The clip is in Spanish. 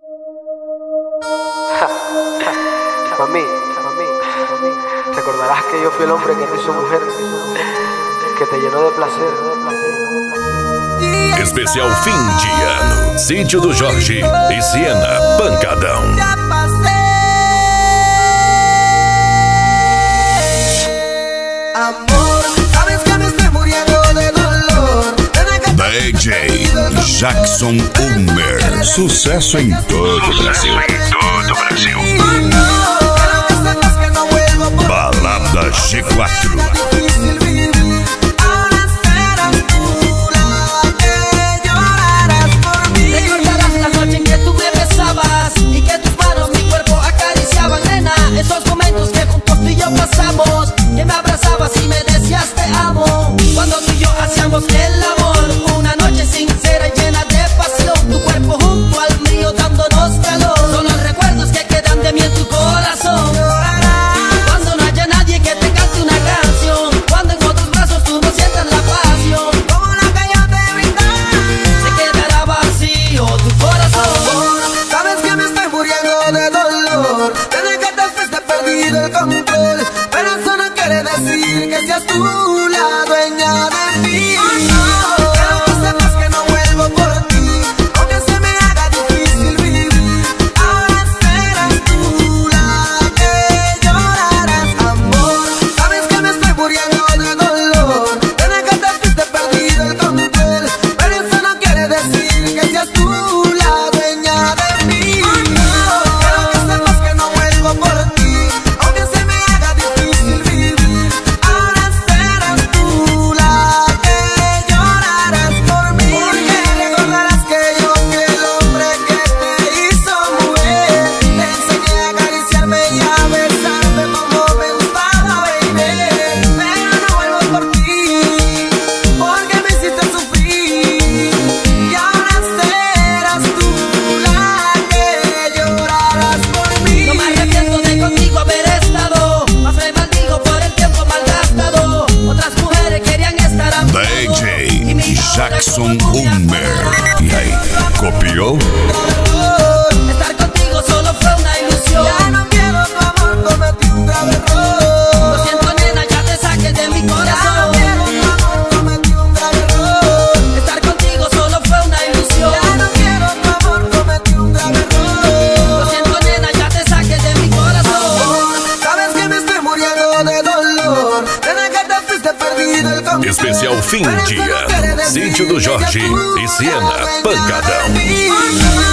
Mami, recordarás que yo fui el hombre que te hizo mujer, que te llenó de placer. Especial fim de ano, Sítio do Jorge e Siena, Pancadão. DJ Jackson Ulmer, sucesso em todo o Brasil. Balada G4. Esos momentos que juntos tú y yo pasamos, que me abrazabas y me decías te amo. Cuando tú y yo hacíamos el amor, una noche sincera y llena de pasión. Tu cuerpo junto al mío dándonos calor. Son los recuerdos que quedan de mí en tu corazón. Cuando no haya nadie que te cante una canción, cuando en otros brazos tú no sientas la pasión como la que yo te brindaba, se quedará vacío tu corazón. Sabes que me estoy muriendo de dolor, el control, pero eso no quiere decir que seas tú la dueña de mí. Quiero que sepas que no vuelvo por ti, aunque se me haga difícil vivir. Ahora serás tú la que llorarás, amor. Sabes que me estoy muriendo de dolor, desde que te fuiste perdido el control, pero eso no quiere decir que seas tú la dueña de mí. Quiero que sepas que no vuelvo por ti. Jackson Ulmer. E aí, copiou? Estar contigo solo fue una ilusión. Ya no quiero tu amor, cometí un grave error. Lo siento, nena, ya te saqué de mi corazón. Ya no quiero tu amor, cometí un grave error. Estar contigo solo fue una ilusión. Ya no quiero tu amor, cometí un grave error. Lo siento, nena, ya te saqué de mi corazón. Sabes que me estoy muriendo de dolor, desde que te fuiste perdido el control. Especial fim de ano, Sítio do Jorge e Siena, Pancadão.